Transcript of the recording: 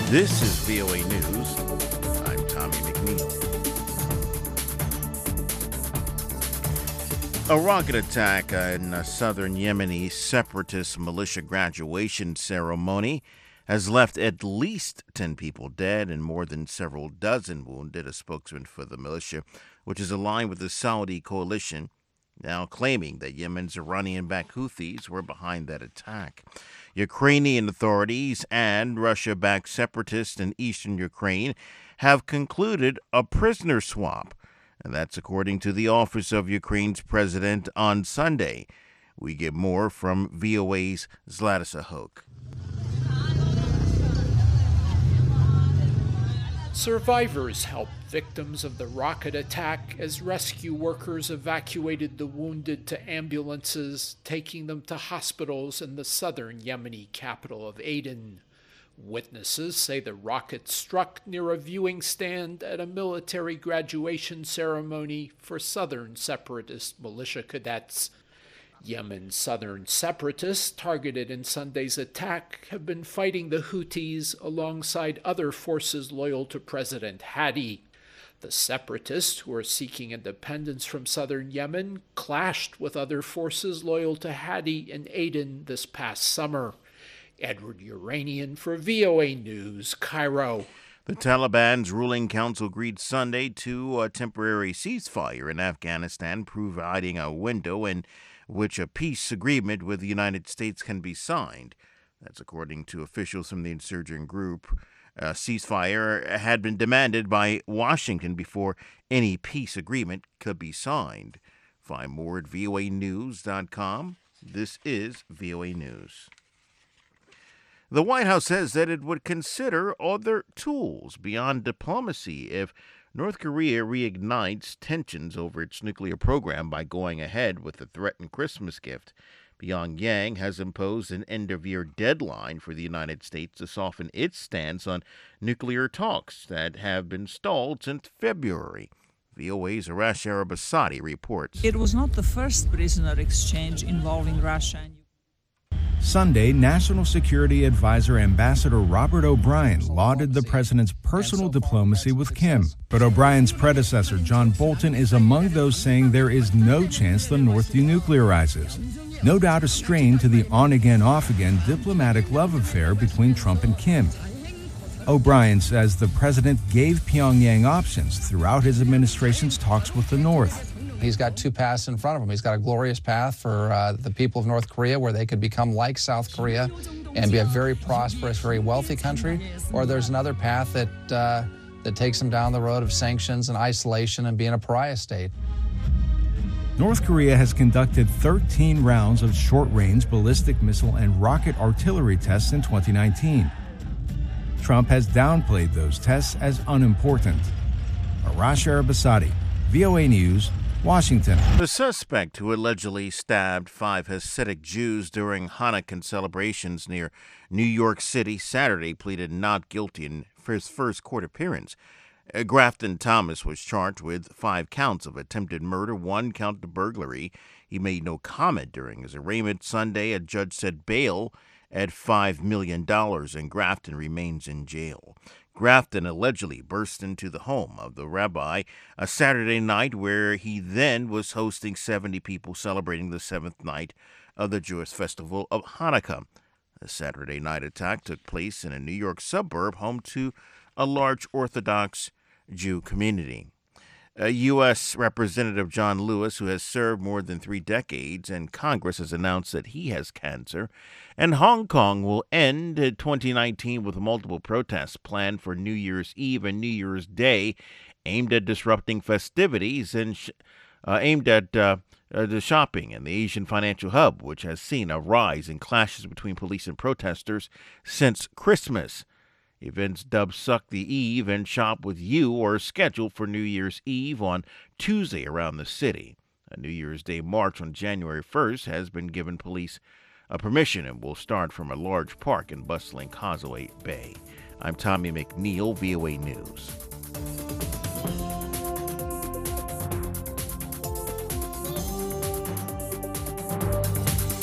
This is VOA News. I'm Tommy McNeil. A rocket attack in a southern Yemeni separatist militia graduation ceremony has left at least 10 people dead and more than several dozen wounded, a spokesman for the militia, which is aligned with the Saudi coalition, now claiming that Yemen's Iranian-backed Houthis were behind that attack. Ukrainian authorities and Russia-backed separatists in eastern Ukraine have concluded a prisoner swap, and that's according to the office of Ukraine's president on Sunday. We get more from VOA's Zlatisa Hoke. Survivors helped victims of the rocket attack as rescue workers evacuated the wounded to ambulances, taking them to hospitals in the southern Yemeni capital of Aden. Witnesses say the rocket struck near a viewing stand at a military graduation ceremony for southern separatist militia cadets. Yemen's southern separatists targeted in Sunday's attack have been fighting the Houthis alongside other forces loyal to President Hadi. The separatists, who are seeking independence from southern Yemen, clashed with other forces loyal to Hadi in Aden this past summer. Edward Uranian for VOA News, Cairo. The Taliban's ruling council agreed Sunday to a temporary ceasefire in Afghanistan, providing a window in which a peace agreement with the United States can be signed. That's according to officials from the insurgent group. A ceasefire had been demanded by Washington before any peace agreement could be signed. Find more at voanews.com. This is VOA News. The White House says that it would consider other tools beyond diplomacy if North Korea reignites tensions over its nuclear program by going ahead with the threatened Christmas gift. Pyongyang has imposed an end-of-year deadline for the United States to soften its stance on nuclear talks that have been stalled since February. VOA's Arash Arabasadi reports. It was not the first prisoner exchange involving Russia and Sunday, National Security Advisor Ambassador Robert O'Brien lauded the president's personal diplomacy with Kim. But O'Brien's predecessor, John Bolton, is among those saying there is no chance the North denuclearizes. No doubt a strain to the on-again, off-again diplomatic love affair between Trump and Kim. O'Brien says the president gave Pyongyang options throughout his administration's talks with the North. He's got two paths in front of him. He's got a glorious path for the people of North Korea, where they could become like South Korea and be a very prosperous, very wealthy country. Or there's another path that takes them down the road of sanctions and isolation and being a pariah state. North Korea has conducted 13 rounds of short-range ballistic missile and rocket artillery tests in 2019. Trump has downplayed those tests as unimportant. Arash Arabasadi, VOA News, Washington. The suspect who allegedly stabbed 5 Hasidic Jews during Hanukkah celebrations near New York City Saturday pleaded not guilty in his first court appearance. Grafton Thomas was charged with 5 counts of attempted murder, 1 count of burglary. He made no comment during his arraignment Sunday. A judge set bail at $5 million, and Grafton remains in jail. Grafton allegedly burst into the home of the rabbi a Saturday night where he then was hosting 70 people celebrating the 7th night of the Jewish festival of Hanukkah. The Saturday night attack took place in a New York suburb home to a large Orthodox Jew community. U.S. Representative John Lewis, who has served more than 3 decades in Congress, has announced that he has cancer. And Hong Kong will end 2019 with multiple protests planned for New Year's Eve and New Year's Day, aimed at disrupting festivities and aimed at the shopping in the Asian financial hub, which has seen a rise in clashes between police and protesters since Christmas. Events dubbed Suck the Eve and Shop with You are scheduled for New Year's Eve on Tuesday around the city. A New Year's Day march on January 1st has been given police permission and will start from a large park in bustling Causeway Bay. I'm Tommy McNeil, VOA News.